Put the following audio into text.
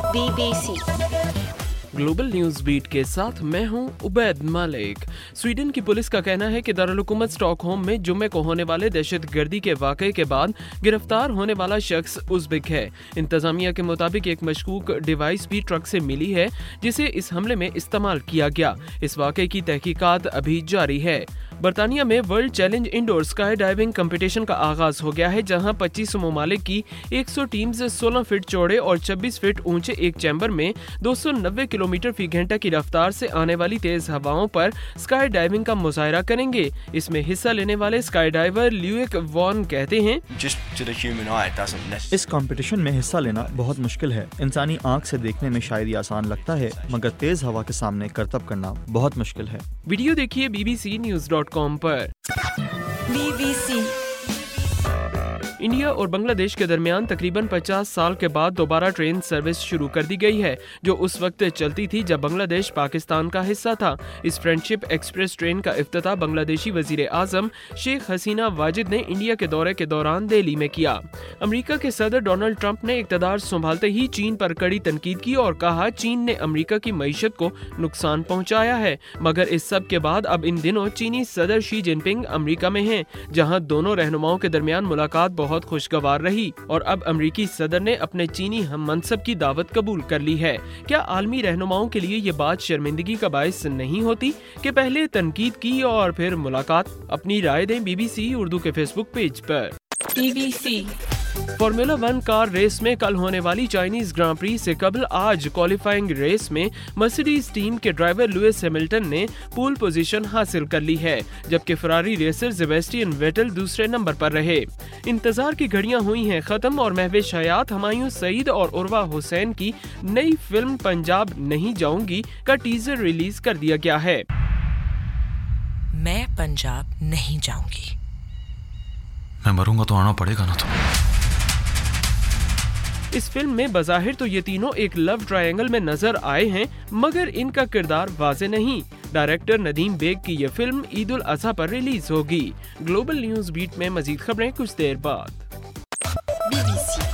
BBC global news beat के साथ मैं हूं उबैद मलिक। स्वीडन की पुलिस का कहना है कि दारुल-हुकूमत स्टॉकहोम में जुम्मे को होने वाले दहशतगर्दी के वाक़ये के बाद गिरफ्तार होने वाला शख्स उज़्बेक है। इंतजामिया के मुताबिक एक मशकूक डिवाइस भी ट्रक से मिली है जिसे इस हमले में इस्तेमाल किया गया। इस वाक़ये की तहकीकात अभी जारी है। बरतानिया में world challenge indoor skydiving competition का आगाज हो गया है, जहां 25 ममालिक की 100 टीम्स 16 फीट चौड़े और 26 फीट ऊंचे एक चैम्बर में 290 किलोमीटर फी घंटा की रफ्तार से आने वाली तेज हवाओं पर स्काई डाइविंग का मुजाहरा करेंगे। इसमें हिस्सा लेने वाले स्काई डाइवर ल्यूक वॉन कहते हैं, इस कंपटीशन में हिस्सा लेना बहुत मुश्किल है। इंसानी आंख से देखने में शायद ये आसान लगता है, मगर तेज हवा के सामने करतब करना बहुत मुश्किल है। वीडियो देखिए bbcnews.com पर। BBC इंडिया और बांग्लादेश के दरमियान तकरीबन 50 साल के बाद दोबारा ट्रेन सर्विस शुरू कर दी गई है, जो उस वक्त चलती थी जब बांग्लादेश पाकिस्तान का हिस्सा था। इस फ्रेंडशिप एक्सप्रेस ट्रेन का इफ्तिताह बांग्लादेशी वजीर आजम शेख हसीना वाजिद ने इंडिया के दौरे के दौरान दिल्ली में किया। अमेरिका के सदर डोनाल्ड ट्रंप ने इक़्तिदार संभालते ही चीन पर कड़ी तनकीद की और कहा चीन ने अमेरिका की मईशत को नुकसान पहुंचाया है। मगर इस सब के बाद अब इन दिनों चीनी सदर शी जिनपिंग अमेरिका में हैं, जहां दोनों रहनुमाओं के दरमियान मुलाकात बहुत खुशगवार रही और अब अमेरिकी सदर ने अपने चीनी हम मनसब की दावत कबूल कर ली है। क्या आलमी रहनुमाओं के लिए ये बात शर्मिंदगी का बायस नहीं होती कि पहले तनकीद की और फिर मुलाकात? अपनी राय दें BBC उर्दू के फेसबुक पेज पर। BBC फॉर्मूला 1 कार रेस में कल होने वाली चाइनीज ग्रां प्री से कबल आज क्वालिफाइंग रेस में मर्सिडीज टीम के ड्राइवर लुइस हैमिल्टन ने पोल पोजीशन हासिल कर ली है, जबकि फरारी रेसर सेबेस्टियन वेटल दूसरे नंबर पर रहे। इंतजार की घड़ियां हुई हैं खत्म और महविश हयात, हुमायूं सईद और उर्वा हुसैन की नई फिल्म पंजाब नहीं जाऊंगी का टीजर रिलीज कर दिया गया है। मैं पंजाब नहीं जाऊंगी। मैं मरूंगा तो आना पड़ेगा ना तुम्हें। इस फिल्म में बज़ाहिर तो ये तीनों एक लव ट्रायंगल में नजर आए हैं, मगर इनका किरदार वाज़े नहीं। डायरेक्टर नदीम बेग की ये फिल्म ईद उल अज़हा पर रिलीज होगी। ग्लोबल न्यूज बीट में मजीद खबरें कुछ देर बाद। BBC